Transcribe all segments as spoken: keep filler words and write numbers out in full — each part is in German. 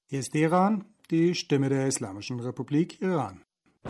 Hier ist Iran, die Stimme der Islamischen Republik Iran.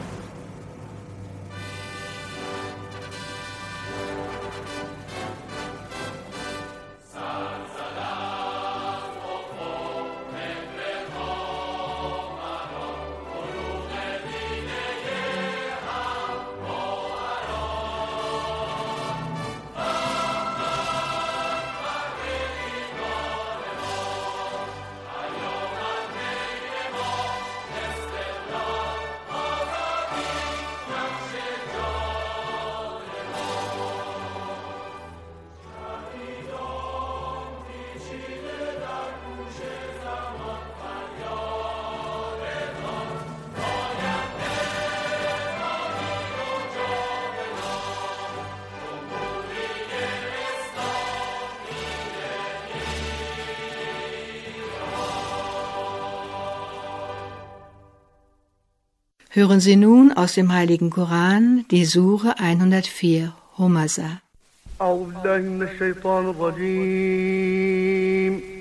Hören Sie nun aus dem Heiligen Koran die Sure hundertvier, Humaza. أعوذ بالله من الشيطان الرجيم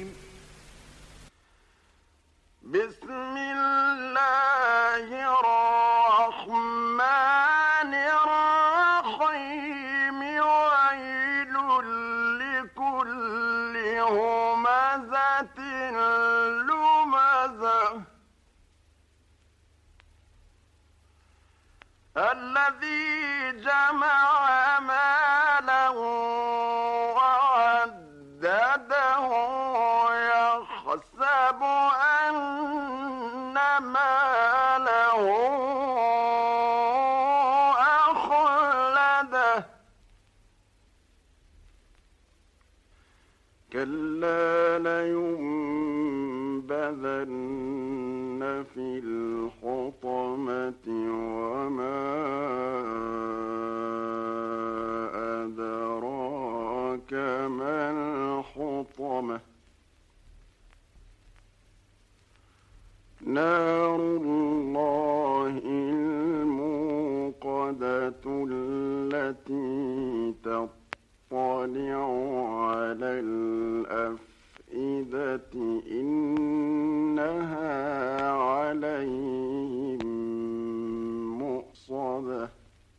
بسم الله الرحمن الرحيم ويل لكل همزة لمزة الذي جمع مالا وعدده يحسب أن ماله أخلده كلا لينبذن في الحطمة وما أدراك ما الحطمة نار الله الموقدة التي تطلع على الأفئدة إنها عليهم مؤصدة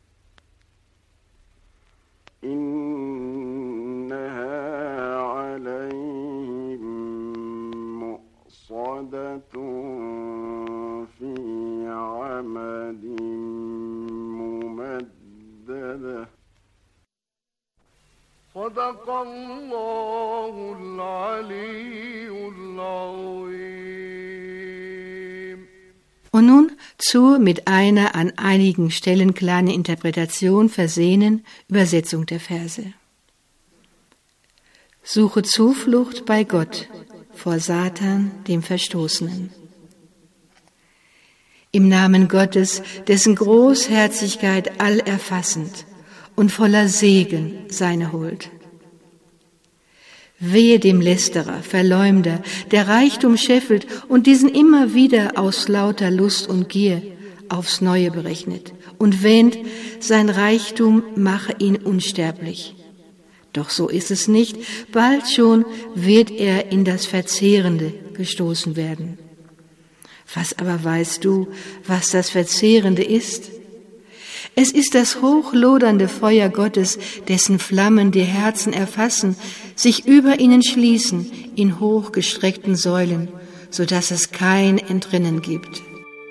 إنها عليهم مؤصدة في عمد ممددة صدق الله العلي العظيم. Und nun zur mit einer an einigen Stellen kleinen Interpretation versehenen Übersetzung der Verse. Suche Zuflucht bei Gott vor Satan, dem Verstoßenen. Im Namen Gottes, dessen Großherzigkeit allerfassend und voller Segen seine Huld. Wehe dem Lästerer, Verleumder, der Reichtum scheffelt und diesen immer wieder aus lauter Lust und Gier aufs Neue berechnet und wähnt, sein Reichtum mache ihn unsterblich. Doch so ist es nicht, bald schon wird er in das Verzehrende gestoßen werden. Was aber weißt du, was das Verzehrende ist? Es ist das hochlodernde Feuer Gottes, dessen Flammen die Herzen erfassen, sich über ihnen schließen in hochgestreckten Säulen, so dass es kein Entrinnen gibt.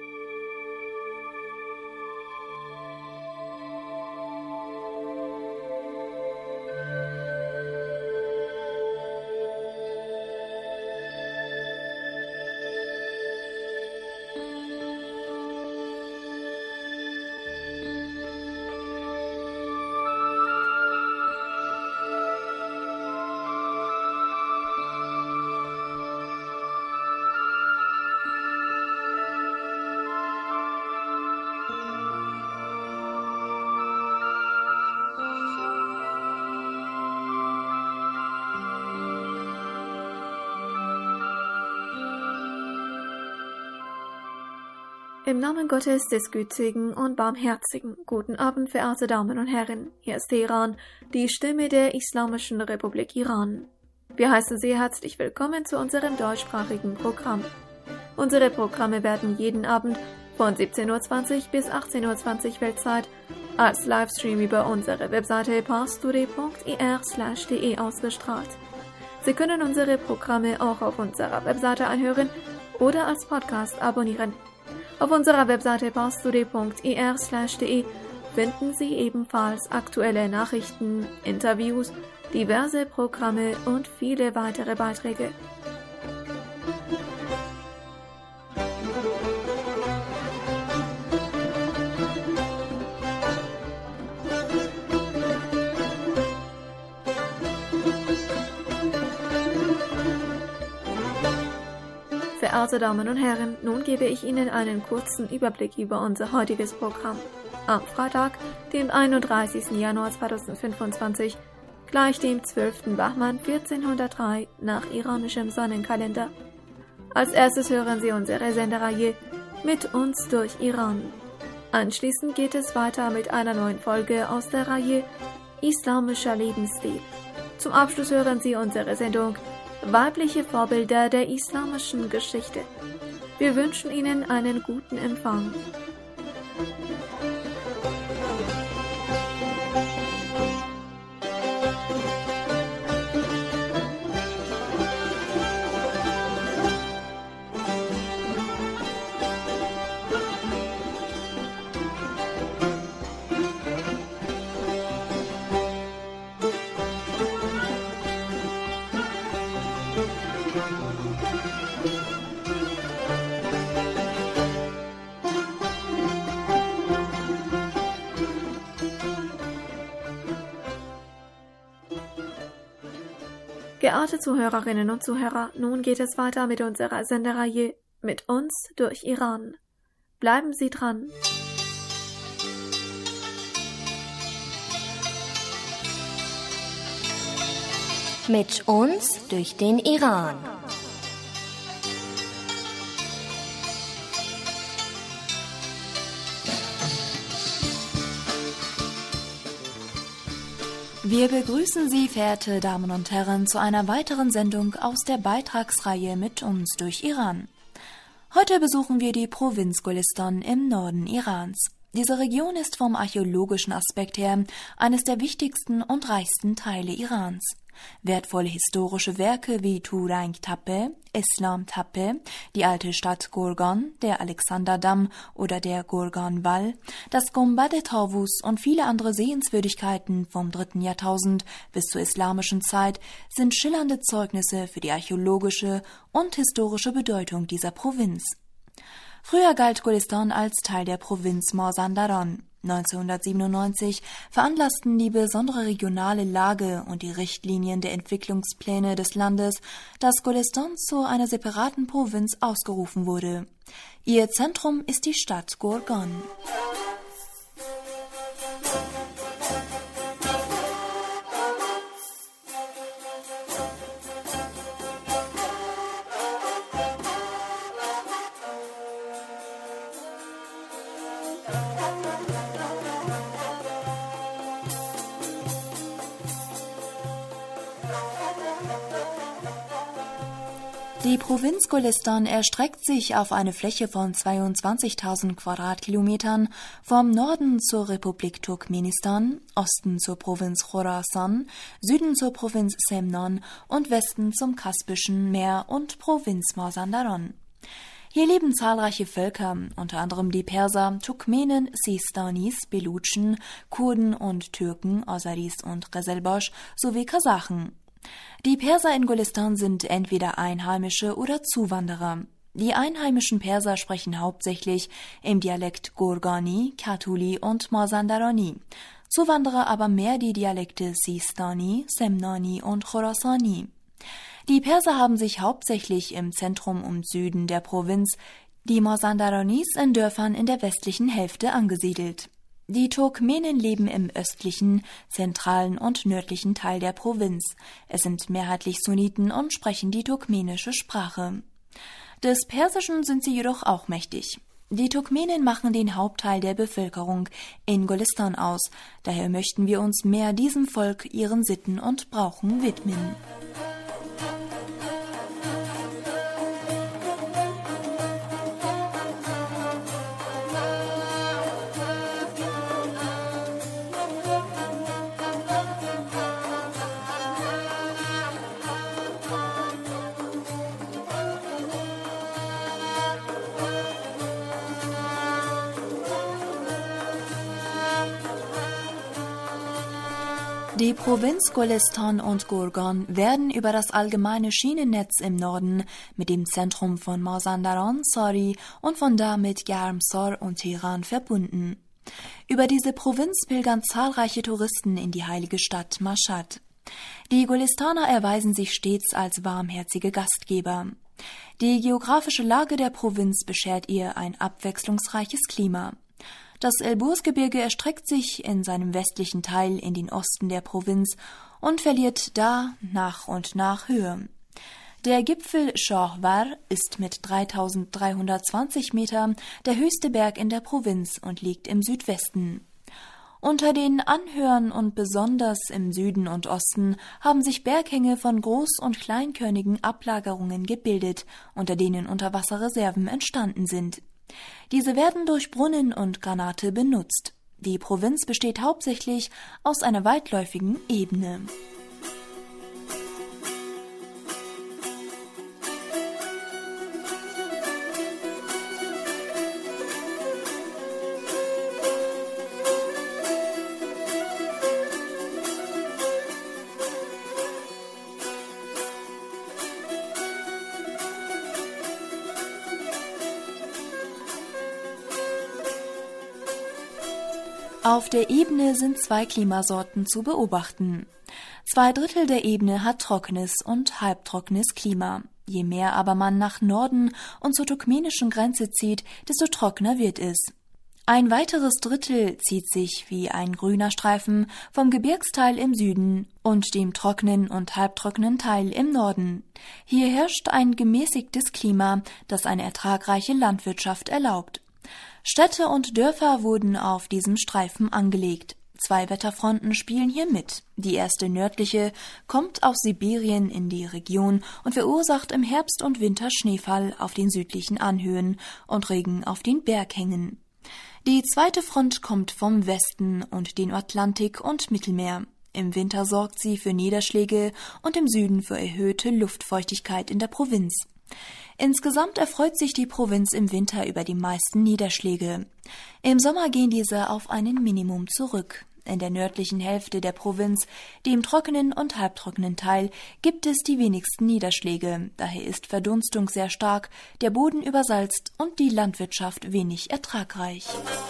Im Namen Gottes, des Gütigen und Barmherzigen. Guten Abend, verehrte Damen und Herren. Hier ist Iran, die Stimme der Islamischen Republik Iran. Wir heißen Sie herzlich willkommen zu unserem deutschsprachigen Programm. Unsere Programme werden jeden Abend von siebzehn Uhr zwanzig bis achtzehn Uhr zwanzig Weltzeit als Livestream über unsere Webseite parstoday punkt ir slash de ausgestrahlt. Sie können unsere Programme auch auf unserer Webseite anhören oder als Podcast abonnieren. Auf unserer Webseite parstoday punkt ir slash de finden Sie ebenfalls aktuelle Nachrichten, Interviews, diverse Programme und viele weitere Beiträge. Verehrte Damen und Herren, nun gebe ich Ihnen einen kurzen Überblick über unser heutiges Programm. Am Freitag, dem einunddreißigsten Januar zweitausendfünfundzwanzig, gleich dem zwölften Bahman vierzehnhundertdrei nach iranischem Sonnenkalender. Als erstes hören Sie unsere Sendereihe Mit uns durch Iran. Anschließend geht es weiter mit einer neuen Folge aus der Reihe Islamischer Lebensstil. Zum Abschluss hören Sie unsere Sendung Weibliche Vorbilder der islamischen Geschichte. Wir wünschen Ihnen einen guten Empfang. Geehrte Zuhörerinnen und Zuhörer, nun geht es weiter mit unserer Sendereihe Mit uns durch Iran. Bleiben Sie dran. Mit uns durch den Iran. Wir begrüßen Sie, verehrte Damen und Herren, zu einer weiteren Sendung aus der Beitragsreihe Mit uns durch Iran. Heute besuchen wir die Provinz Golistan im Norden Irans. Diese Region ist vom archäologischen Aspekt her eines der wichtigsten und reichsten Teile Irans. Wertvolle historische Werke wie Turank-Tappe, Islam-Tappe, die alte Stadt Gorgan, der Alexanderdamm oder der Gorgan-Wall, das Gombade-Torvus und viele andere Sehenswürdigkeiten vom dritten Jahrtausend bis zur islamischen Zeit sind schillernde Zeugnisse für die archäologische und historische Bedeutung dieser Provinz. Früher galt Golistan als Teil der Provinz Mazandaran. neunzehnhundertsiebenundneunzig veranlassten die besondere regionale Lage und die Richtlinien der Entwicklungspläne des Landes, dass Golistan zu einer separaten Provinz ausgerufen wurde. Ihr Zentrum ist die Stadt Gorgan. Die Provinz Golistan erstreckt sich auf eine Fläche von zweiundzwanzigtausend Quadratkilometern vom Norden zur Republik Turkmenistan, Osten zur Provinz Khorasan, Süden zur Provinz Semnan und Westen zum Kaspischen Meer und Provinz Mazandaran. Hier leben zahlreiche Völker, unter anderem die Perser, Turkmenen, Sistanis, Belutschen, Kurden und Türken, Aseris und Qeselbasch sowie Kasachen. Die Perser in Golistan sind entweder Einheimische oder Zuwanderer. Die einheimischen Perser sprechen hauptsächlich im Dialekt Gorgani, Katuli und Mazandarani, Zuwanderer aber mehr die Dialekte Sistani, Semnani und Khorasani. Die Perser haben sich hauptsächlich im Zentrum und Süden der Provinz, die Mazandaranis in Dörfern in der westlichen Hälfte angesiedelt. Die Turkmenen leben im östlichen, zentralen und nördlichen Teil der Provinz. Es sind mehrheitlich Sunniten und sprechen die turkmenische Sprache. Des Persischen sind sie jedoch auch mächtig. Die Turkmenen machen den Hauptteil der Bevölkerung in Golistan aus. Daher möchten wir uns mehr diesem Volk, ihren Sitten und Brauchen widmen. Die Provinz Golestan und Gorgan werden über das allgemeine Schienennetz im Norden mit dem Zentrum von Mazandaran, Sari und von da mit Garmsar und Teheran verbunden. Über diese Provinz pilgern zahlreiche Touristen in die heilige Stadt Mashhad. Die Golestaner erweisen sich stets als warmherzige Gastgeber. Die geografische Lage der Provinz beschert ihr ein abwechslungsreiches Klima. Das Elburz-Gebirge erstreckt sich in seinem westlichen Teil in den Osten der Provinz und verliert da nach und nach Höhe. Der Gipfel Shohvar ist mit dreitausenddreihundertzwanzig Meter der höchste Berg in der Provinz und liegt im Südwesten. Unter den Anhöhen und besonders im Süden und Osten haben sich Berghänge von groß- und kleinkörnigen Ablagerungen gebildet, unter denen Unterwasserreserven entstanden sind. Diese werden durch Brunnen und Granate benutzt. Die Provinz besteht hauptsächlich aus einer weitläufigen Ebene. Auf der Ebene sind zwei Klimasorten zu beobachten. Zwei Drittel der Ebene hat trockenes und halbtrockenes Klima. Je mehr aber man nach Norden und zur turkmenischen Grenze zieht, desto trockener wird es. Ein weiteres Drittel zieht sich wie ein grüner Streifen vom Gebirgsteil im Süden und dem trockenen und halbtrockenen Teil im Norden. Hier herrscht ein gemäßigtes Klima, das eine ertragreiche Landwirtschaft erlaubt. Städte und Dörfer wurden auf diesem Streifen angelegt. Zwei Wetterfronten spielen hier mit. Die erste nördliche kommt aus Sibirien in die Region und verursacht im Herbst und Winter Schneefall auf den südlichen Anhöhen und Regen auf den Berghängen. Die zweite Front kommt vom Westen und den Atlantik und Mittelmeer. Im Winter sorgt sie für Niederschläge und im Süden für erhöhte Luftfeuchtigkeit in der Provinz. Insgesamt erfreut sich die Provinz im Winter über die meisten Niederschläge. Im Sommer gehen diese auf ein Minimum zurück. In der nördlichen Hälfte der Provinz, dem trockenen und halbtrockenen Teil, gibt es die wenigsten Niederschläge. Daher ist Verdunstung sehr stark, der Boden übersalzt und die Landwirtschaft wenig ertragreich.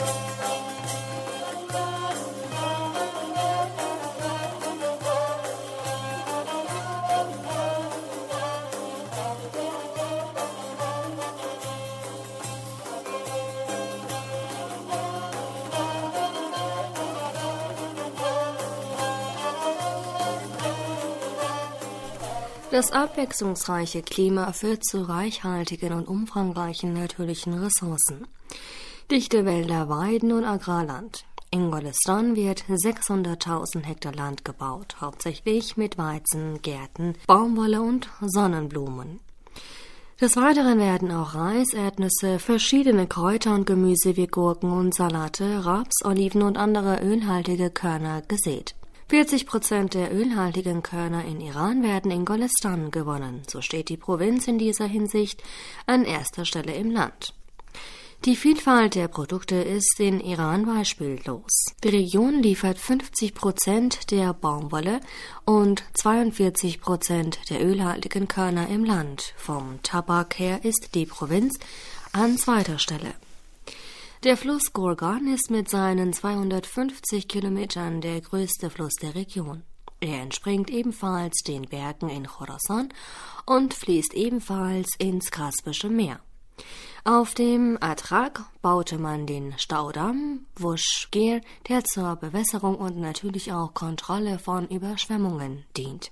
Das abwechslungsreiche Klima führt zu reichhaltigen und umfangreichen natürlichen Ressourcen. Dichte Wälder, Weiden und Agrarland. In Golestan wird sechshunderttausend Hektar Land gebaut, hauptsächlich mit Weizen, Gärten, Baumwolle und Sonnenblumen. Des Weiteren werden auch Reis, Erdnüsse, verschiedene Kräuter und Gemüse wie Gurken und Salate, Raps, Oliven und andere ölhaltige Körner gesät. vierzig Prozent der ölhaltigen Körner in Iran werden in Golestan gewonnen. So steht die Provinz in dieser Hinsicht an erster Stelle im Land. Die Vielfalt der Produkte ist in Iran beispiellos. Die Region liefert fünfzig Prozent der Baumwolle und zweiundvierzig Prozent der ölhaltigen Körner im Land. Vom Tabak her ist die Provinz an zweiter Stelle. Der Fluss Gorgan ist mit seinen zweihundertfünfzig Kilometern der größte Fluss der Region. Er entspringt ebenfalls den Bergen in Khorasan und fließt ebenfalls ins Kaspische Meer. Auf dem Atrak baute man den Staudamm Vushgir, der zur Bewässerung und natürlich auch Kontrolle von Überschwemmungen dient.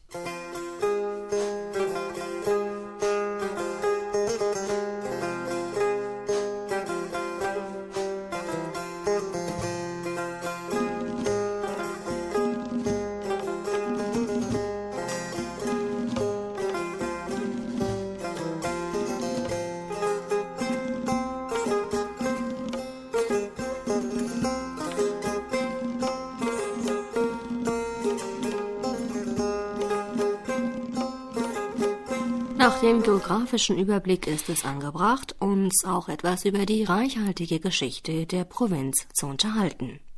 Nach dem geografischen Überblick ist es angebracht, uns auch etwas über die reichhaltige Geschichte der Provinz zu unterhalten.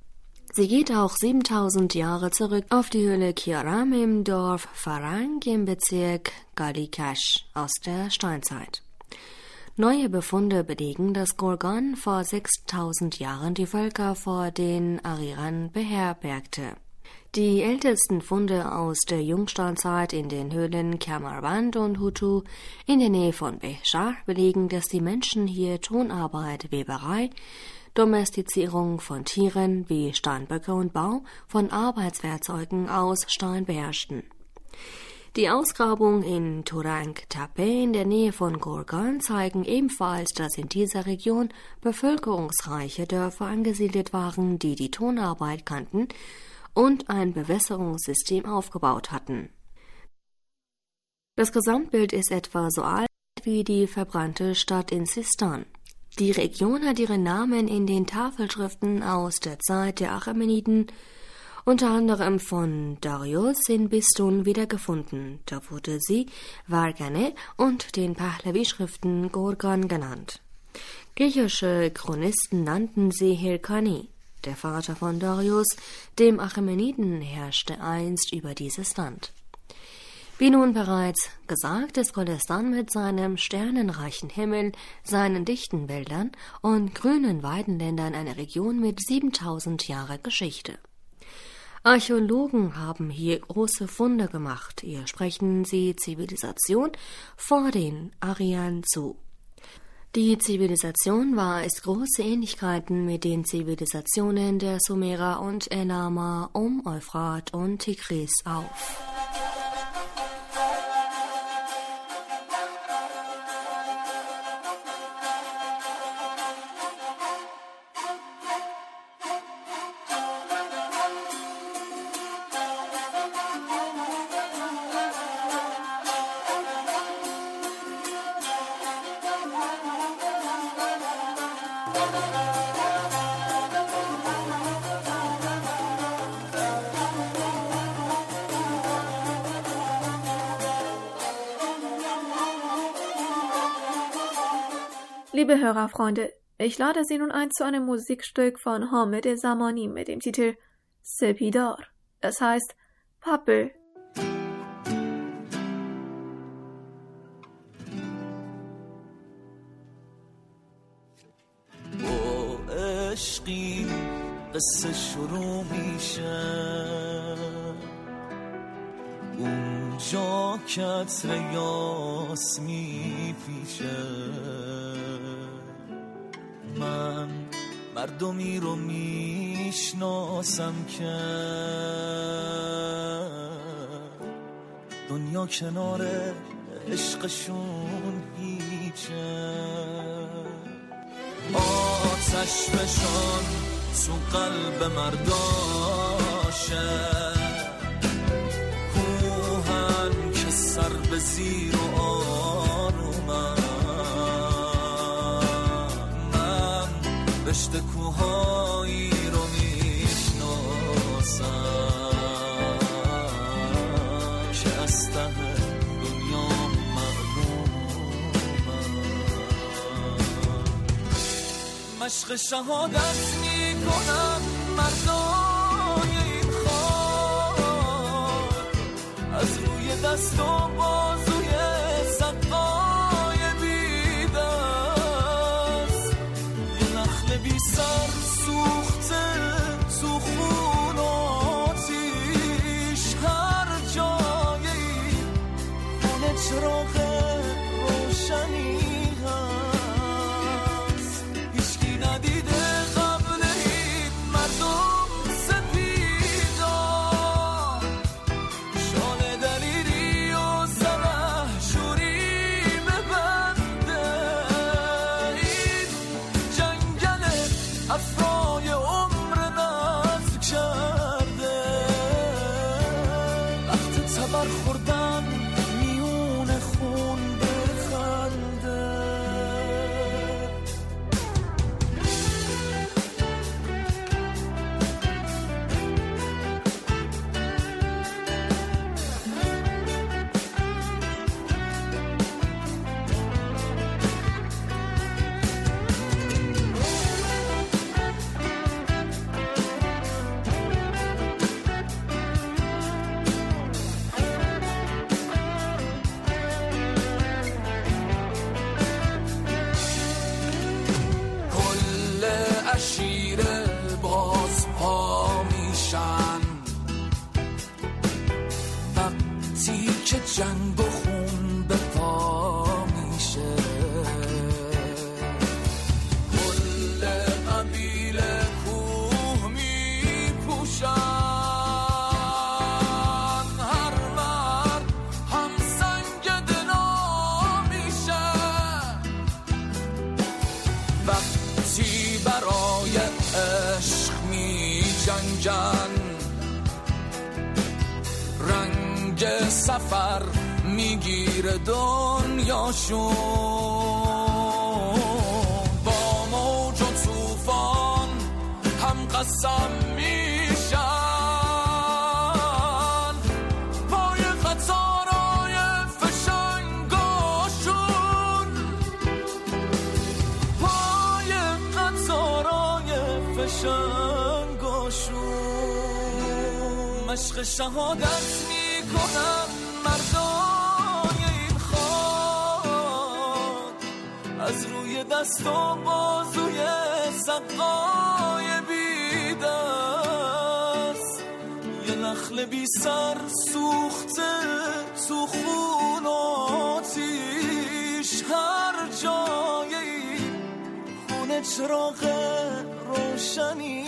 Sie geht auch siebentausend Jahre zurück auf die Höhle Kiaram im Dorf Farang im Bezirk Galikash aus der Steinzeit. Neue Befunde belegen, dass Gorgan vor sechstausend Jahren die Völker vor den Ariran beherbergte. Die ältesten Funde aus der Jungsteinzeit in den Höhlen Kamarwand und Hutu in der Nähe von Behshar belegen, dass die Menschen hier Tonarbeit, Weberei, Domestizierung von Tieren wie Steinböcke und Bau von Arbeitswerkzeugen aus Stein beherrschten. Die Ausgrabungen in Turang Tape in der Nähe von Gorgan zeigen ebenfalls, dass in dieser Region bevölkerungsreiche Dörfer angesiedelt waren, die die Tonarbeit kannten und ein Bewässerungssystem aufgebaut hatten. Das Gesamtbild ist etwa so alt wie die verbrannte Stadt in Sistan. Die Region hat ihren Namen in den Tafelschriften aus der Zeit der Achämeniden, unter anderem von Darius in Bistun, wiedergefunden. Da wurde sie Vargane und den Pahlavi-Schriften Gorgan genannt. Griechische Chronisten nannten sie Hyrkani. Der Vater von Darius, dem Achämeniden, herrschte einst über dieses Land. Wie nun bereits gesagt, ist Golestan mit seinem sternenreichen Himmel, seinen dichten Wäldern und grünen Weidenländern eine Region mit siebentausend Jahre Geschichte. Archäologen haben hier große Funde gemacht. Ihr sprechen sie Zivilisation vor den Aryern zu. Die Zivilisation weist große Ähnlichkeiten mit den Zivilisationen der Sumerer und Elama um Euphrat und Tigris auf. Liebe Hörerfreunde, ich lade Sie nun ein zu einem Musikstück von Hamid Zamani mit dem Titel Sepidar. Das heißt Pappel. با عشقی قصه شروع میشه اونجا کتر یاس میپیشه من مردمی رو میشناسم که دنیا کنار عشقشون هیچه آتش بشان تو قلب مرداشه کوهن که سر به زیر و آرومن من رشت کوهایی رو میشناسم که از ته دنیا مشق شهادت میکنم مردای این خاک از روی دست و بازوی سقای بی دست یه نخل بی سر سوخته تو خون و آتیش هر جایی خونه چراغ روشنی شمشیر باز پا میشن وقتی که جنگ و خون به پا میشه کل قبیله کوه میپوشن هر مرد هم سنگ دلا میشه وقتی برای عشق می جنگن رنگ سفر میگیره دنیاشون با موج و طوفان هم قسم میشن پای قطارای فشنگاشون پای قطارای فشنگاشون مشق شهادت میکنن مردای این خاک از روی دست و بازوی سقای بی دست یه نخل بی سر سوخته تو خون و آتیش هر جای این خونه چراغ روشنی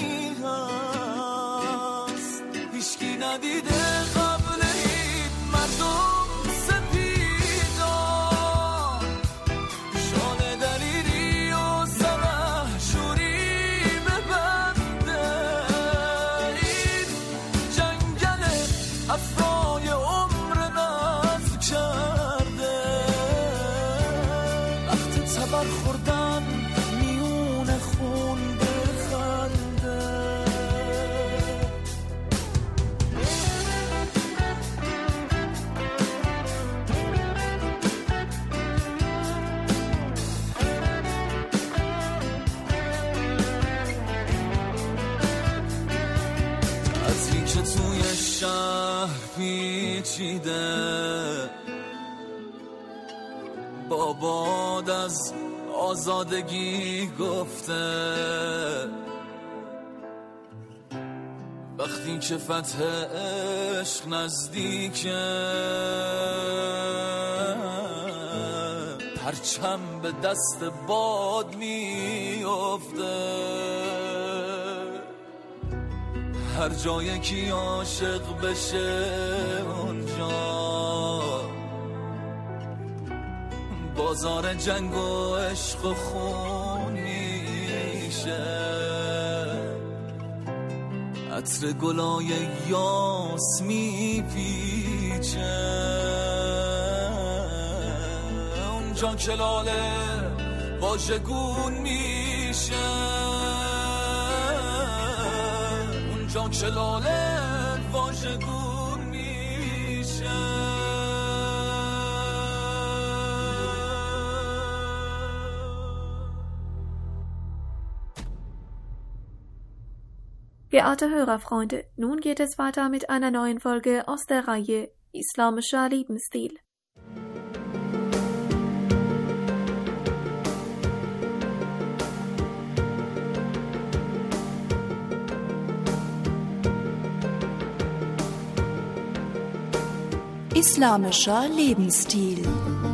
هست هیچکی ندیده قبل این مردم سپیدا شان دلیری و سلحشوری ببنده این جنگل افرای عمر نزد کرده وقت تبر خوردن میون خون بخنده از این که توی شهر پیچیده با باد از آزادگی گفته وقتی که فتح عشق نزدیکه پرچم به دست باد میافته هر جایی که عاشق بشه اونجا بازار جنگ و عشق و خون میشه عطر گلای یاس میپیچه اونجا که لاله واژگون میشه اونجا که لاله واژگون میشه Geehrte Hörerfreunde, nun geht es weiter mit einer neuen Folge aus der Reihe Islamischer Lebensstil. Islamischer Lebensstil.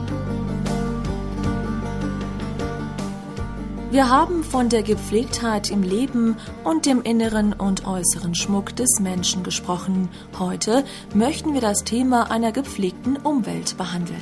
Wir haben von der Gepflegtheit im Leben und dem inneren und äußeren Schmuck des Menschen gesprochen. Heute möchten wir das Thema einer gepflegten Umwelt behandeln.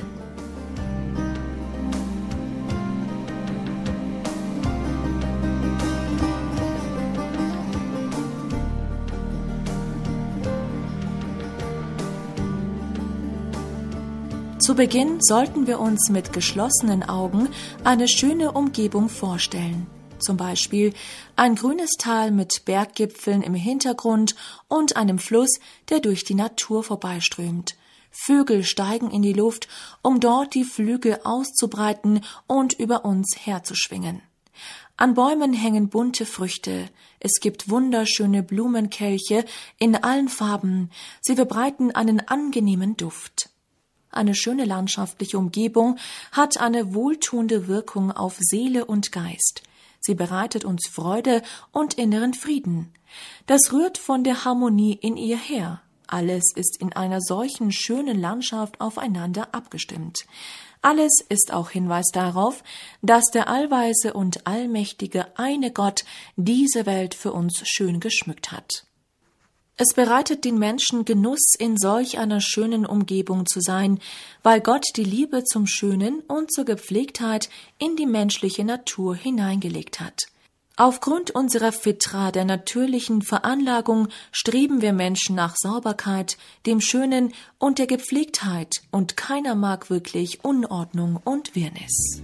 Zu Beginn sollten wir uns mit geschlossenen Augen eine schöne Umgebung vorstellen. Zum Beispiel ein grünes Tal mit Berggipfeln im Hintergrund und einem Fluss, der durch die Natur vorbeiströmt. Vögel steigen in die Luft, um dort die Flügel auszubreiten und über uns herzuschwingen. An Bäumen hängen bunte Früchte. Es gibt wunderschöne Blumenkelche in allen Farben. Sie verbreiten einen angenehmen Duft. Eine schöne landschaftliche Umgebung hat eine wohltuende Wirkung auf Seele und Geist. Sie bereitet uns Freude und inneren Frieden. Das rührt von der Harmonie in ihr her. Alles ist in einer solchen schönen Landschaft aufeinander abgestimmt. Alles ist auch Hinweis darauf, dass der allweise und allmächtige eine Gott diese Welt für uns schön geschmückt hat. Es bereitet den Menschen Genuss, in solch einer schönen Umgebung zu sein, weil Gott die Liebe zum Schönen und zur Gepflegtheit in die menschliche Natur hineingelegt hat. Aufgrund unserer Fitra, der natürlichen Veranlagung, streben wir Menschen nach Sauberkeit, dem Schönen und der Gepflegtheit, und keiner mag wirklich Unordnung und Wirrnis.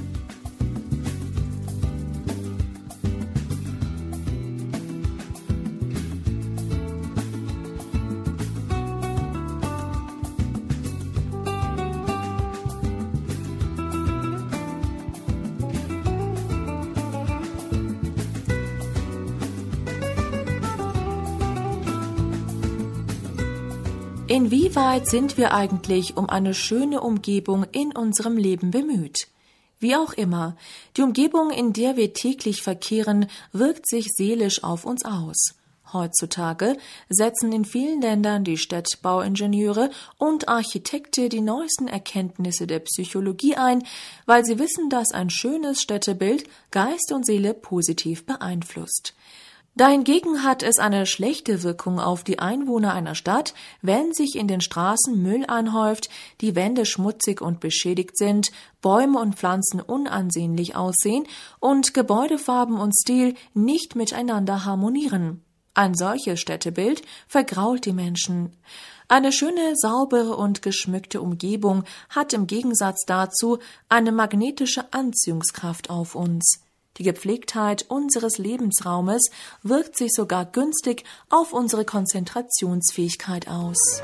Inwieweit sind wir eigentlich um eine schöne Umgebung in unserem Leben bemüht? Wie auch immer, die Umgebung, in der wir täglich verkehren, wirkt sich seelisch auf uns aus. Heutzutage setzen in vielen Ländern die Städtebauingenieure und Architekten die neuesten Erkenntnisse der Psychologie ein, weil sie wissen, dass ein schönes Städtebild Geist und Seele positiv beeinflusst. Dahingegen hat es eine schlechte Wirkung auf die Einwohner einer Stadt, wenn sich in den Straßen Müll anhäuft, die Wände schmutzig und beschädigt sind, Bäume und Pflanzen unansehnlich aussehen und Gebäudefarben und Stil nicht miteinander harmonieren. Ein solches Städtebild vergrault die Menschen. Eine schöne, saubere und geschmückte Umgebung hat im Gegensatz dazu eine magnetische Anziehungskraft auf uns. Die Gepflegtheit unseres Lebensraumes wirkt sich sogar günstig auf unsere Konzentrationsfähigkeit aus.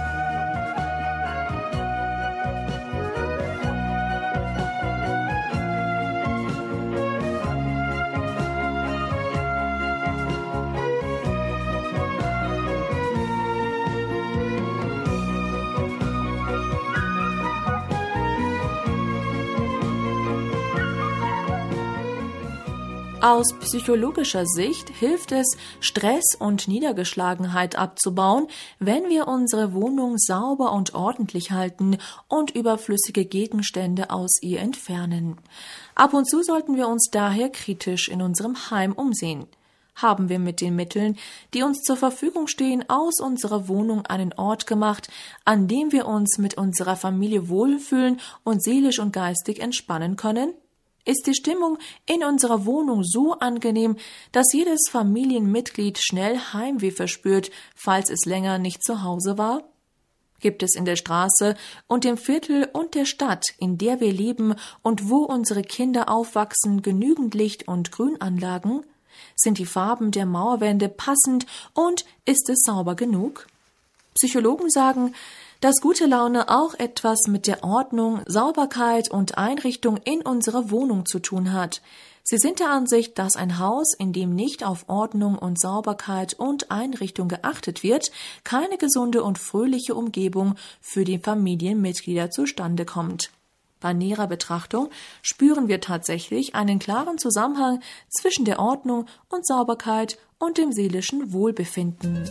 Aus psychologischer Sicht hilft es, Stress und Niedergeschlagenheit abzubauen, wenn wir unsere Wohnung sauber und ordentlich halten und überflüssige Gegenstände aus ihr entfernen. Ab und zu sollten wir uns daher kritisch in unserem Heim umsehen. Haben wir mit den Mitteln, die uns zur Verfügung stehen, aus unserer Wohnung einen Ort gemacht, an dem wir uns mit unserer Familie wohlfühlen und seelisch und geistig entspannen können? Ist die Stimmung in unserer Wohnung so angenehm, dass jedes Familienmitglied schnell Heimweh verspürt, falls es länger nicht zu Hause war? Gibt es in der Straße und dem Viertel und der Stadt, in der wir leben und wo unsere Kinder aufwachsen, genügend Licht- und Grünanlagen? Sind die Farben der Mauerwände passend und ist es sauber genug? Psychologen sagen, dass gute Laune auch etwas mit der Ordnung, Sauberkeit und Einrichtung in unserer Wohnung zu tun hat. Sie sind der Ansicht, dass ein Haus, in dem nicht auf Ordnung und Sauberkeit und Einrichtung geachtet wird, keine gesunde und fröhliche Umgebung für die Familienmitglieder zustande kommt. Bei näherer Betrachtung spüren wir tatsächlich einen klaren Zusammenhang zwischen der Ordnung und Sauberkeit und dem seelischen Wohlbefinden.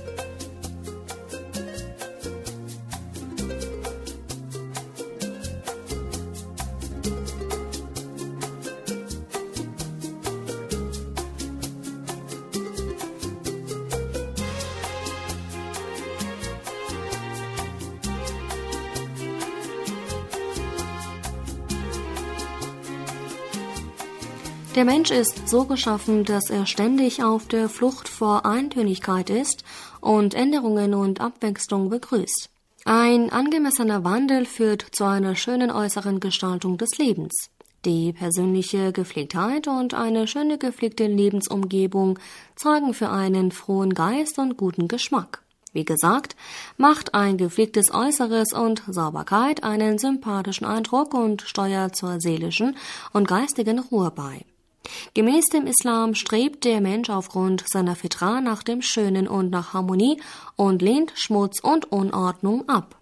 Der Mensch ist so geschaffen, dass er ständig auf der Flucht vor Eintönigkeit ist und Änderungen und Abwechslung begrüßt. Ein angemessener Wandel führt zu einer schönen äußeren Gestaltung des Lebens. Die persönliche Gepflegtheit und eine schöne gepflegte Lebensumgebung sorgen für einen frohen Geist und guten Geschmack. Wie gesagt, macht ein gepflegtes Äußeres und Sauberkeit einen sympathischen Eindruck und steuert zur seelischen und geistigen Ruhe bei. Gemäß dem Islam strebt der Mensch aufgrund seiner Fitra nach dem Schönen und nach Harmonie und lehnt Schmutz und Unordnung ab.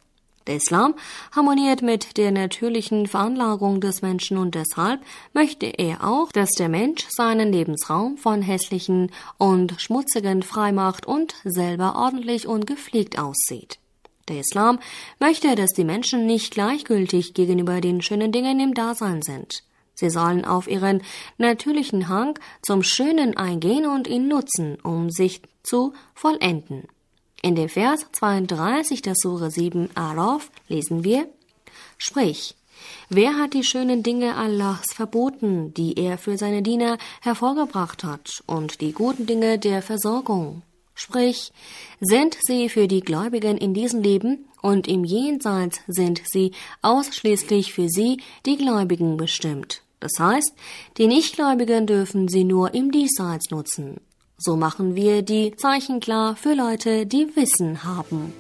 Der Islam harmoniert mit der natürlichen Veranlagung des Menschen und deshalb möchte er auch, dass der Mensch seinen Lebensraum von hässlichen und schmutzigen freimacht und selber ordentlich und gepflegt aussieht. Der Islam möchte, dass die Menschen nicht gleichgültig gegenüber den schönen Dingen im Dasein sind. Sie sollen auf ihren natürlichen Hang zum Schönen eingehen und ihn nutzen, um sich zu vollenden. In dem Vers zweiunddreißig der Sure sieben Araf lesen wir: Sprich, wer hat die schönen Dinge Allahs verboten, die er für seine Diener hervorgebracht hat, und die guten Dinge der Versorgung? Sprich, sind sie für die Gläubigen in diesem Leben und im Jenseits sind sie ausschließlich für sie, die Gläubigen, bestimmt. Das heißt, die Nichtgläubigen dürfen sie nur im Diesseits nutzen. So machen wir die Zeichen klar für Leute, die Wissen haben.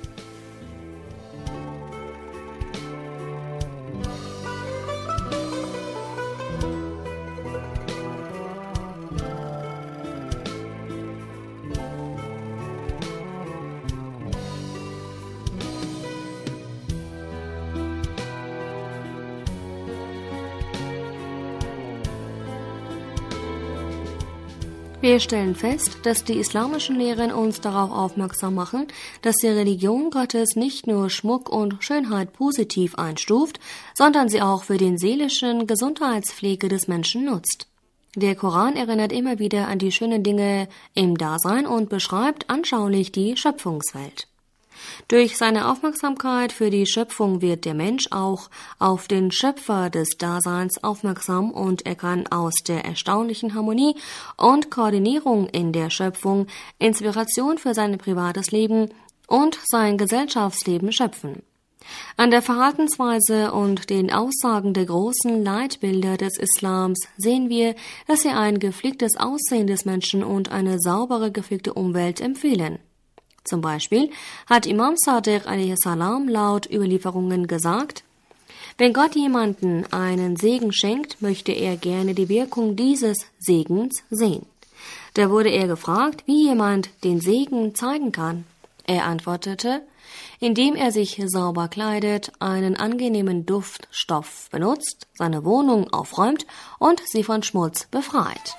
Wir stellen fest, dass die islamischen Lehren uns darauf aufmerksam machen, dass die Religion Gottes nicht nur Schmuck und Schönheit positiv einstuft, sondern sie auch für den seelischen Gesundheitspflege des Menschen nutzt. Der Koran erinnert immer wieder an die schönen Dinge im Dasein und beschreibt anschaulich die Schöpfungswelt. Durch seine Aufmerksamkeit für die Schöpfung wird der Mensch auch auf den Schöpfer des Daseins aufmerksam und er kann aus der erstaunlichen Harmonie und Koordinierung in der Schöpfung Inspiration für sein privates Leben und sein Gesellschaftsleben schöpfen. An der Verhaltensweise und den Aussagen der großen Leitbilder des Islams sehen wir, dass sie ein gepflegtes Aussehen des Menschen und eine saubere, gepflegte Umwelt empfehlen. Zum Beispiel hat Imam Sadiq a.s. laut Überlieferungen gesagt: Wenn Gott jemanden einen Segen schenkt, möchte er gerne die Wirkung dieses Segens sehen. Da wurde er gefragt, wie jemand den Segen zeigen kann. Er antwortete, indem er sich sauber kleidet, einen angenehmen Duftstoff benutzt, seine Wohnung aufräumt und sie von Schmutz befreit.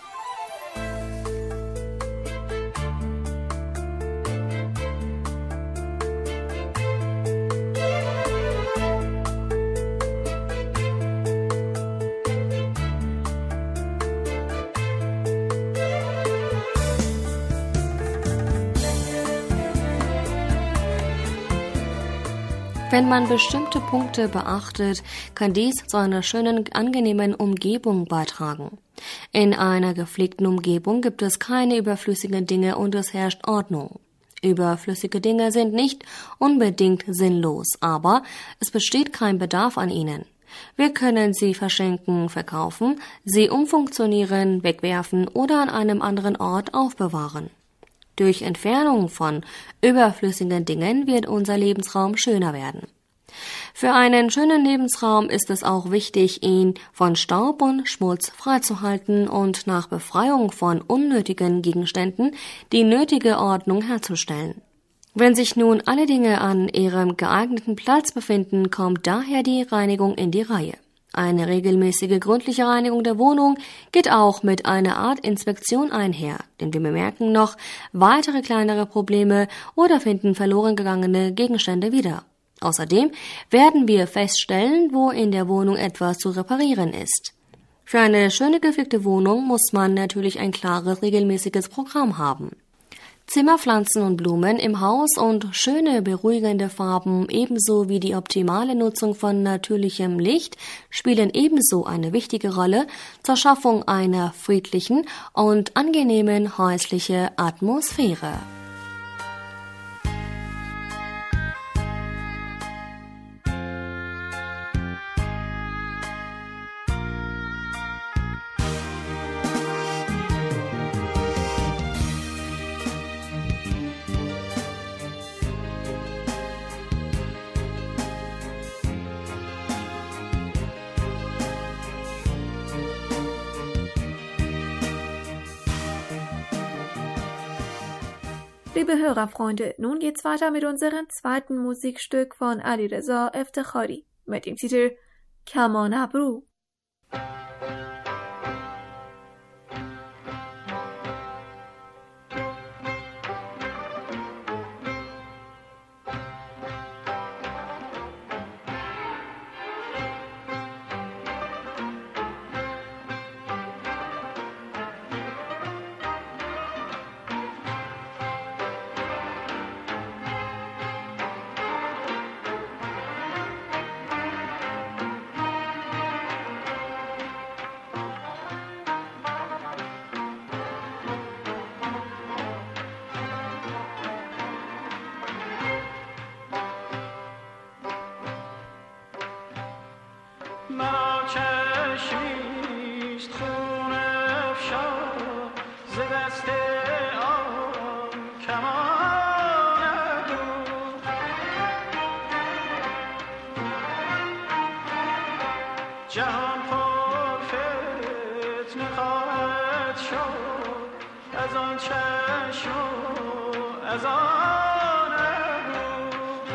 Wenn man bestimmte Punkte beachtet, kann dies zu einer schönen, angenehmen Umgebung beitragen. In einer gepflegten Umgebung gibt es keine überflüssigen Dinge und es herrscht Ordnung. Überflüssige Dinge sind nicht unbedingt sinnlos, aber es besteht kein Bedarf an ihnen. Wir können sie verschenken, verkaufen, sie umfunktionieren, wegwerfen oder an einem anderen Ort aufbewahren. Durch Entfernung von überflüssigen Dingen wird unser Lebensraum schöner werden. Für einen schönen Lebensraum ist es auch wichtig, ihn von Staub und Schmutz freizuhalten und nach Befreiung von unnötigen Gegenständen die nötige Ordnung herzustellen. Wenn sich nun alle Dinge an ihrem geeigneten Platz befinden, kommt daher die Reinigung in die Reihe. Eine regelmäßige gründliche Reinigung der Wohnung geht auch mit einer Art Inspektion einher, denn wir bemerken noch weitere kleinere Probleme oder finden verloren gegangene Gegenstände wieder. Außerdem werden wir feststellen, wo in der Wohnung etwas zu reparieren ist. Für eine schöne gepflegte Wohnung muss man natürlich ein klares, regelmäßiges Programm haben. Zimmerpflanzen und Blumen im Haus und schöne, beruhigende Farben ebenso wie die optimale Nutzung von natürlichem Licht spielen ebenso eine wichtige Rolle zur Schaffung einer friedlichen und angenehmen häuslichen Atmosphäre. Liebe Hörerfreunde, nun geht's weiter mit unserem zweiten Musikstück von Alireza Eftekhari mit dem Titel Kaman Abru. جهان پر فتنه خواهد شد از آن چشم و از آن ابرو.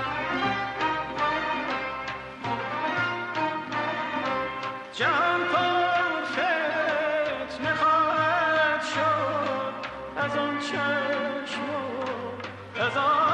جهان پر فتنه خواهد شد از آن چشم و از آن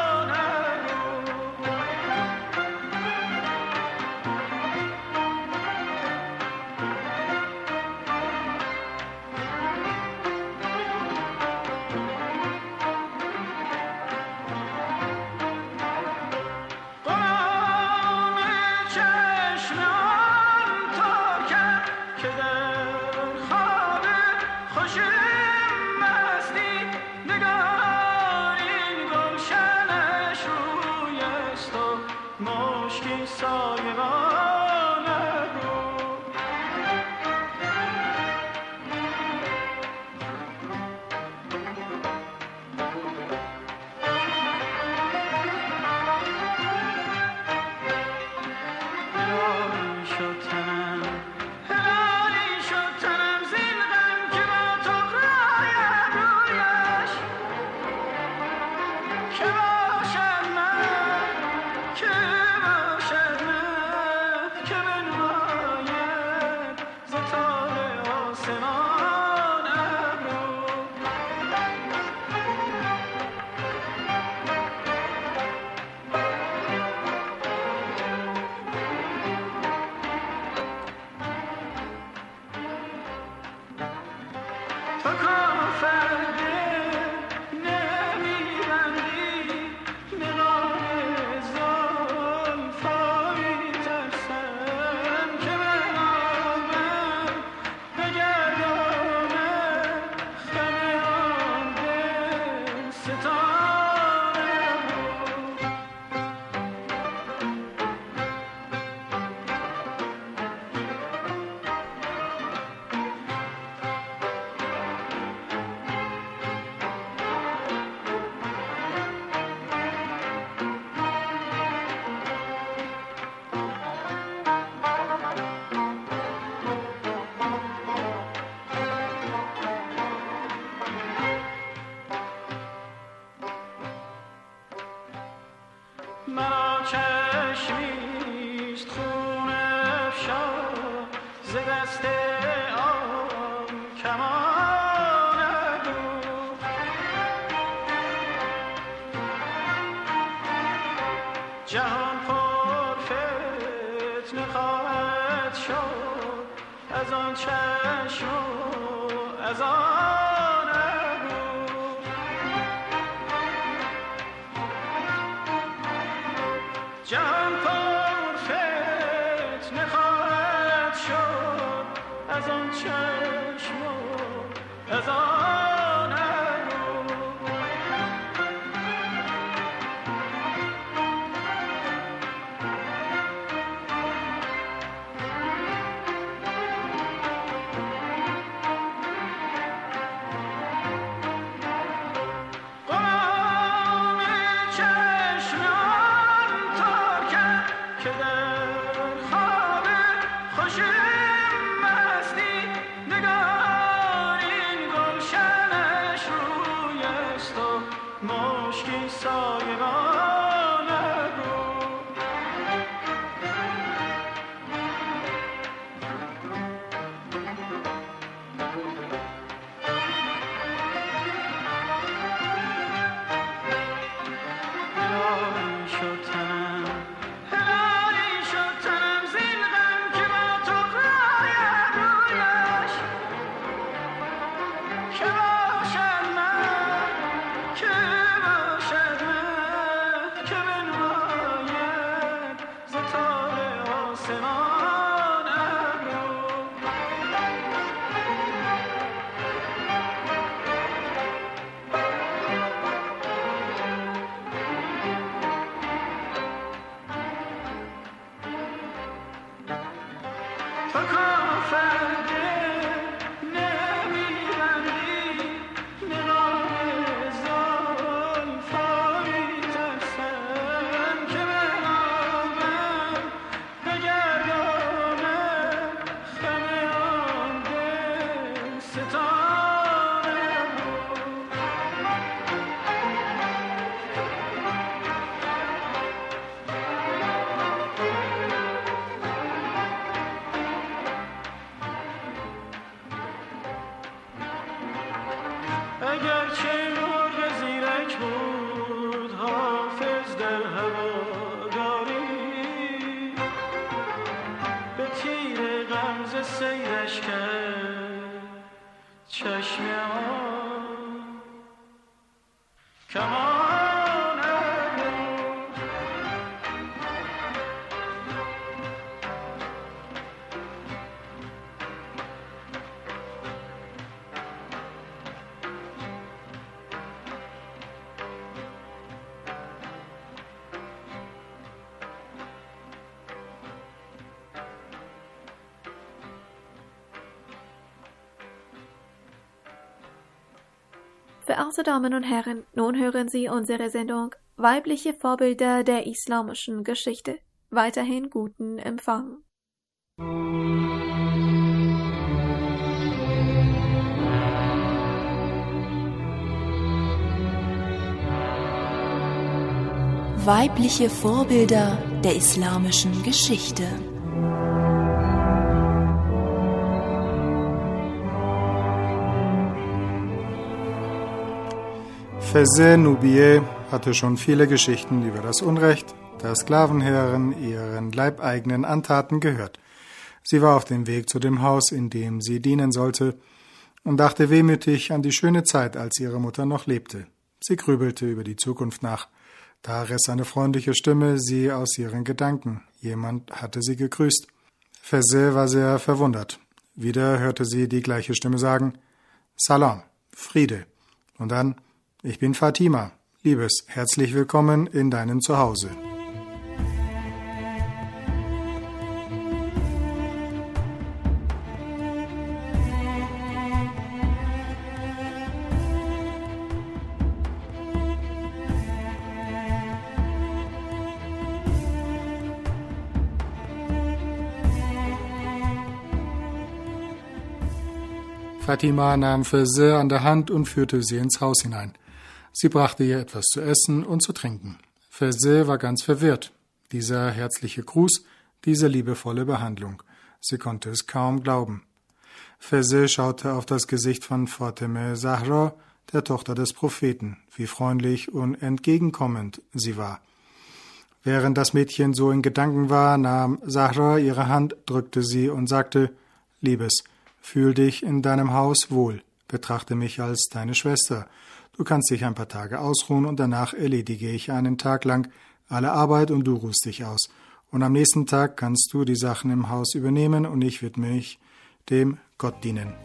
جهان پر فتنه خواهد شد از آن چشم و از آن ابرو. جهان پر فتنه خواهد شد از آن چشم و از آن خوشم مستی نگارین گل Verehrte Damen und Herren, nun hören Sie unsere Sendung Weibliche Vorbilder der islamischen Geschichte. Weiterhin guten Empfang. Weibliche Vorbilder der islamischen Geschichte. Fezeh Nubiye hatte schon viele Geschichten über das Unrecht der Sklavenherren ihren leibeigenen Antaten gehört. Sie war auf dem Weg zu dem Haus, in dem sie dienen sollte, und dachte wehmütig an die schöne Zeit, als ihre Mutter noch lebte. Sie grübelte über die Zukunft nach. Da riss eine freundliche Stimme sie aus ihren Gedanken. Jemand hatte sie gegrüßt. Fezeh war sehr verwundert. Wieder hörte sie die gleiche Stimme sagen: Salam, Friede. Und dann: Ich bin Fatima. Liebes, herzlich willkommen in deinem Zuhause. Fatima nahm Fezeh an der Hand und führte sie ins Haus hinein. Sie brachte ihr etwas zu essen und zu trinken. Fezeh war ganz verwirrt. Dieser herzliche Gruß, diese liebevolle Behandlung. Sie konnte es kaum glauben. Fezeh schaute auf das Gesicht von Fatemeh Zahra, der Tochter des Propheten, wie freundlich und entgegenkommend sie war. Während das Mädchen so in Gedanken war, nahm Zahra ihre Hand, drückte sie und sagte: Liebes, fühl dich in deinem Haus wohl, betrachte mich als deine Schwester. Du kannst dich ein paar Tage ausruhen und danach erledige ich einen Tag lang alle Arbeit und du ruhst dich aus. Und am nächsten Tag kannst du die Sachen im Haus übernehmen und ich widme mich dem Gott dienen.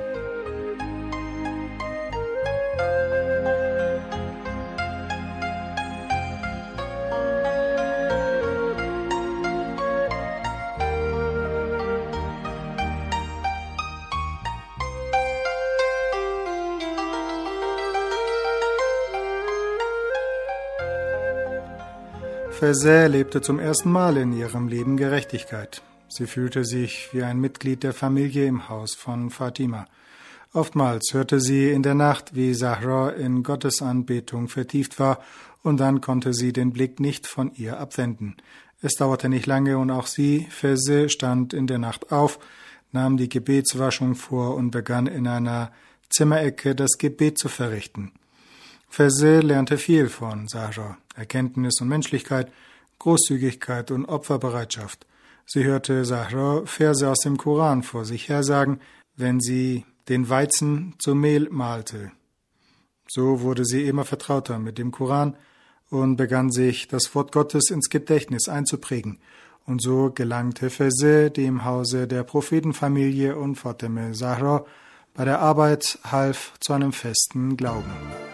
Fezeh erlebte zum ersten Mal in ihrem Leben Gerechtigkeit. Sie fühlte sich wie ein Mitglied der Familie im Haus von Fatima. Oftmals hörte sie in der Nacht, wie Zahra in Gottesanbetung vertieft war, und dann konnte sie den Blick nicht von ihr abwenden. Es dauerte nicht lange und auch sie, Fezeh, stand in der Nacht auf, nahm die Gebetswaschung vor und begann in einer Zimmerecke das Gebet zu verrichten. Fezeh lernte viel von Zahra: Erkenntnis und Menschlichkeit, Großzügigkeit und Opferbereitschaft. Sie hörte Zahra Verse aus dem Koran vor sich her sagen: Wenn sie den Weizen zu Mehl mahlte. So wurde sie immer vertrauter mit dem Koran und begann sich das Wort Gottes ins Gedächtnis einzuprägen. Und so gelangte Fezeh, die im Hause der Prophetenfamilie und Fatime Zahra bei der Arbeit half, zu einem festen Glauben.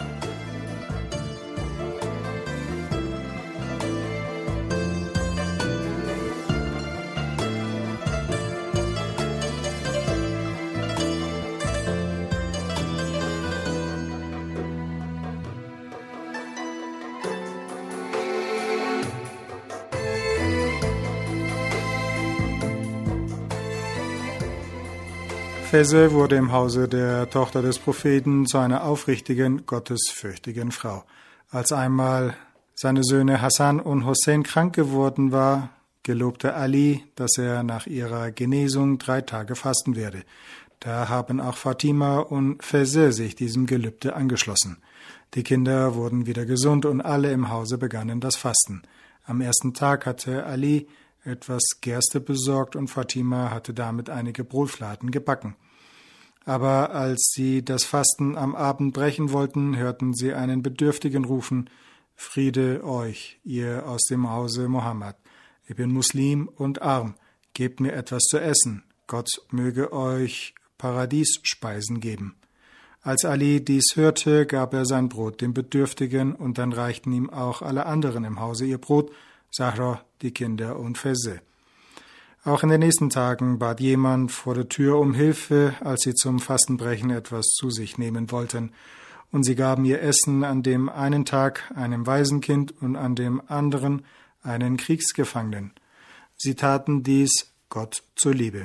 Fezeh wurde im Hause der Tochter des Propheten zu einer aufrichtigen, gottesfürchtigen Frau. Als einmal seine Söhne Hassan und Hussein krank geworden war, gelobte Ali, dass er nach ihrer Genesung drei Tage fasten werde. Da haben auch Fatima und Fezeh sich diesem Gelübde angeschlossen. Die Kinder wurden wieder gesund und alle im Hause begannen das Fasten. Am ersten Tag hatte Ali etwas Gerste besorgt und Fatima hatte damit einige Brotfladen gebacken. Aber als sie das Fasten am Abend brechen wollten, hörten sie einen Bedürftigen rufen: Friede euch, ihr aus dem Hause Mohammed. Ich bin Muslim und arm, gebt mir etwas zu essen. Gott möge euch Paradiesspeisen geben. Als Ali dies hörte, gab er sein Brot dem Bedürftigen und dann reichten ihm auch alle anderen im Hause ihr Brot, Zahra, die Kinder und Fezeh. Auch in den nächsten Tagen bat jemand vor der Tür um Hilfe, als sie zum Fastenbrechen etwas zu sich nehmen wollten. Und sie gaben ihr Essen an dem einen Tag einem Waisenkind und an dem anderen einen Kriegsgefangenen. Sie taten dies Gott zuliebe.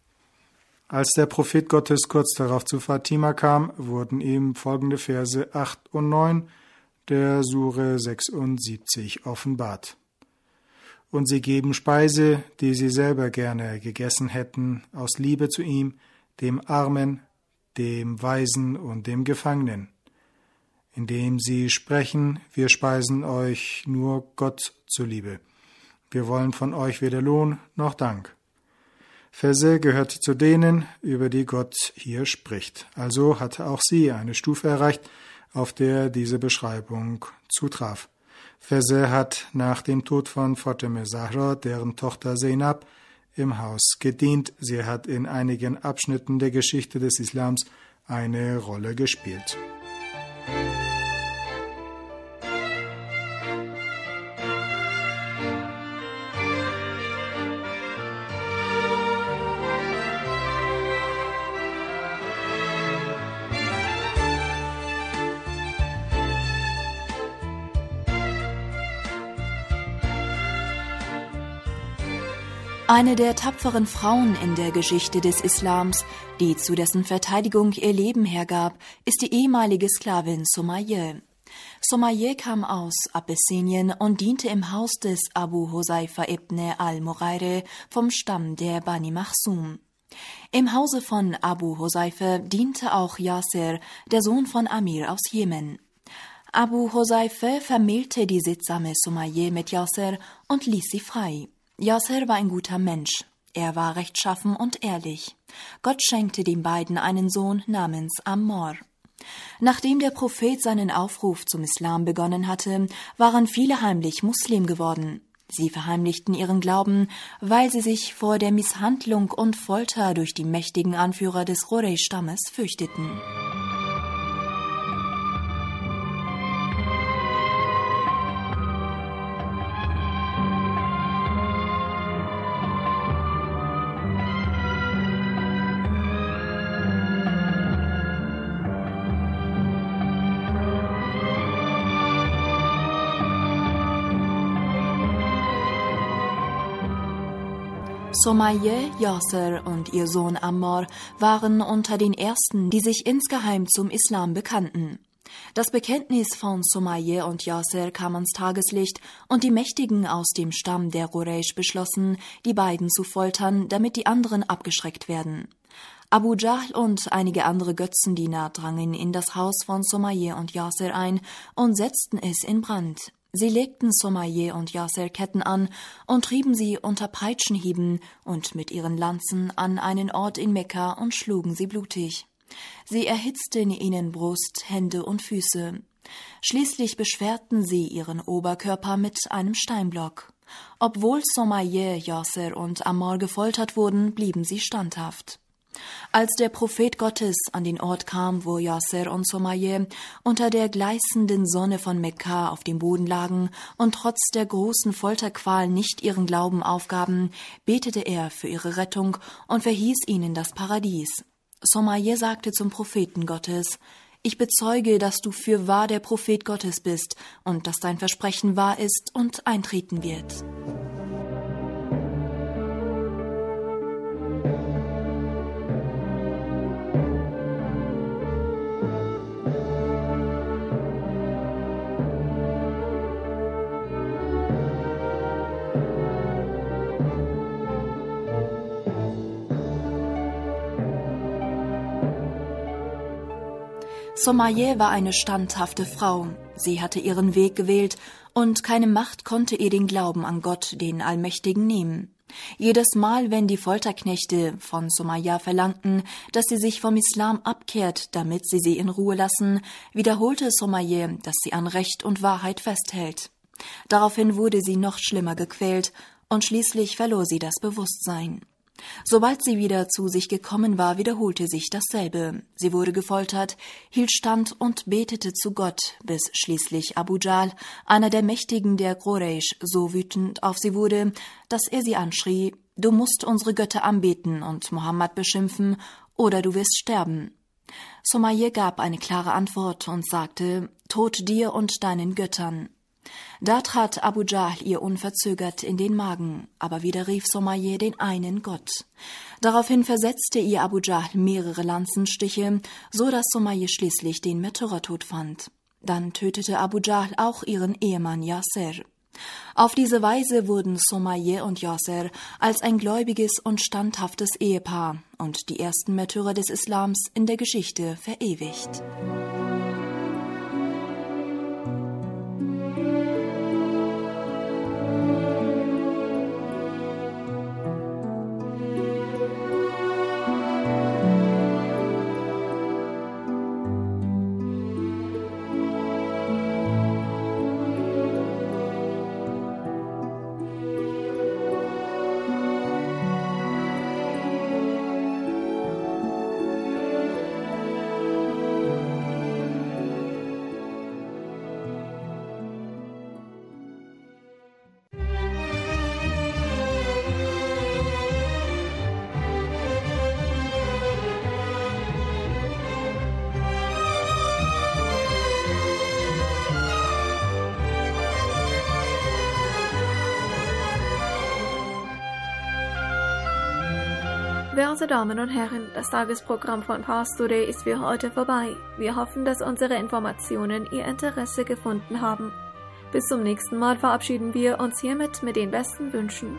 Als der Prophet Gottes kurz darauf zu Fatima kam, wurden ihm folgende Verse acht und neun der Sure sechsundsiebzig offenbart. Und sie geben Speise, die sie selber gerne gegessen hätten, aus Liebe zu ihm, dem Armen, dem Waisen und dem Gefangenen, indem sie sprechen: Wir speisen euch nur Gott zuliebe. Wir wollen von euch weder Lohn noch Dank. Fezeh gehörte zu denen, über die Gott hier spricht. Also hatte auch sie eine Stufe erreicht, auf der diese Beschreibung zutraf. Fezeh hat nach dem Tod von Fatime Zahra, deren Tochter Zainab, im Haus gedient. Sie hat in einigen Abschnitten der Geschichte des Islams eine Rolle gespielt. Eine der tapferen Frauen in der Geschichte des Islams, die zu dessen Verteidigung ihr Leben hergab, ist die ehemalige Sklavin Sumayye. Sumayye kam aus Abessinien und diente im Haus des Abu Huzaifa ibn al-Mughaire vom Stamm der Bani Makhzum. Im Hause von Abu Huzaifa diente auch Yasir, der Sohn von Amir aus Jemen. Abu Huzaifa vermählte die sittsame Sumayye mit Yasir und ließ sie frei. Yasir war ein guter Mensch. Er war rechtschaffen und ehrlich. Gott schenkte den beiden einen Sohn namens Ammar. Nachdem der Prophet seinen Aufruf zum Islam begonnen hatte, waren viele heimlich Muslim geworden. Sie verheimlichten ihren Glauben, weil sie sich vor der Misshandlung und Folter durch die mächtigen Anführer des Quraysh-Stammes fürchteten. Sumayye, Yasir und ihr Sohn Ammar waren unter den ersten, die sich insgeheim zum Islam bekannten. Das Bekenntnis von Sumayye und Yasir kam ans Tageslicht und die Mächtigen aus dem Stamm der Quraysh beschlossen, die beiden zu foltern, damit die anderen abgeschreckt werden. Abu Jahl und einige andere Götzendiener drangen in das Haus von Sumayye und Yasir ein und setzten es in Brand. Sie legten Sumayye und Yasir Ketten an und trieben sie unter Peitschenhieben und mit ihren Lanzen an einen Ort in Mekka und schlugen sie blutig. Sie erhitzten ihnen Brust, Hände und Füße. Schließlich beschwerten sie ihren Oberkörper mit einem Steinblock. Obwohl Somaye, Yasser und Ammar gefoltert wurden, blieben sie standhaft. Als der Prophet Gottes an den Ort kam, wo Yasser und Somaye unter der gleißenden Sonne von Mekka auf dem Boden lagen und trotz der großen Folterqual nicht ihren Glauben aufgaben, betete er für ihre Rettung und verhieß ihnen das Paradies. Somaye sagte zum Propheten Gottes: Ich bezeuge, dass du fürwahr der Prophet Gottes bist und dass dein Versprechen wahr ist und eintreten wird. Somaye war eine standhafte Frau. Sie hatte ihren Weg gewählt und keine Macht konnte ihr den Glauben an Gott, den Allmächtigen, nehmen. Jedes Mal, wenn die Folterknechte von Somaye verlangten, dass sie sich vom Islam abkehrt, damit sie sie in Ruhe lassen, wiederholte Somaye, dass sie an Recht und Wahrheit festhält. Daraufhin wurde sie noch schlimmer gequält und schließlich verlor sie das Bewusstsein. Sobald sie wieder zu sich gekommen war, wiederholte sich dasselbe. Sie wurde gefoltert, hielt stand und betete zu Gott, bis schließlich Abu Jahl, einer der Mächtigen der Quraysh, so wütend auf sie wurde, dass er sie anschrie: Du musst unsere Götter anbeten und Mohammed beschimpfen, oder du wirst sterben. Somaye gab eine klare Antwort und sagte: Tod dir und deinen Göttern. Da trat Abu Jahl ihr unverzögert in den Magen, aber widerrief Somaye den einen Gott. Daraufhin versetzte ihr Abu Jahl mehrere Lanzenstiche, so dass Somaye schließlich den Märtyrertod fand. Dann tötete Abu Jahl auch ihren Ehemann Yasser. Auf diese Weise wurden Somaye und Yasser als ein gläubiges und standhaftes Ehepaar und die ersten Märtyrer des Islams in der Geschichte verewigt. Werte Damen und Herren, das Tagesprogramm von Pars Today ist für heute vorbei. Wir hoffen, dass unsere Informationen Ihr Interesse gefunden haben. Bis zum nächsten Mal verabschieden wir uns hiermit mit den besten Wünschen.